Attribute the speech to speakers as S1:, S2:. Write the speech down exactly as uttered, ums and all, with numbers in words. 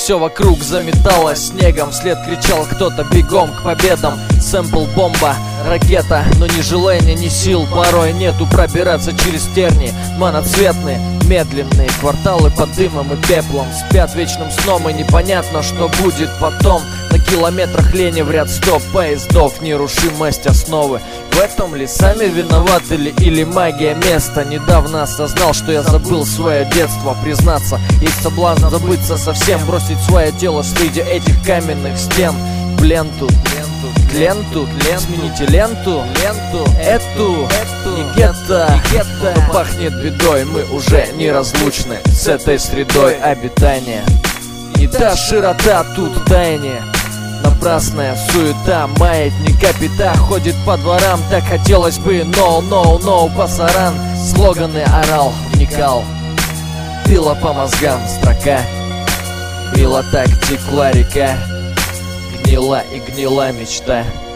S1: Все вокруг заметалось снегом, вслед кричал кто-то бегом к победам. Сэмпл, бомба, ракета, но ни желания, ни сил порой нету пробираться через терни моноцветные, медленные кварталы под дымом и пеплом. Спят вечным сном и непонятно, что будет потом. На километрах лени в ряд стоп поездов, нерушимость основы. В этом ли сами виноваты ли или магия места? Недавно осознал, что я забыл свое детство. Признаться, есть соблазн забыться совсем, бросить свое тело среди этих каменных стен. В ленту, ленту, ленту, ленту, смените ленту, ленту, эту, эту, не гетто, не гетто, но пахнет бедой. Мы уже неразлучны с этой средой обитания. Не та широта, тут таяние. Напрасная суета, маятника пята ходит по дворам, так хотелось бы. No, no, no, пасаран. Слоганы орал, вникал, била по мозгам строка. Мило так текла река, гнила и гнила мечта.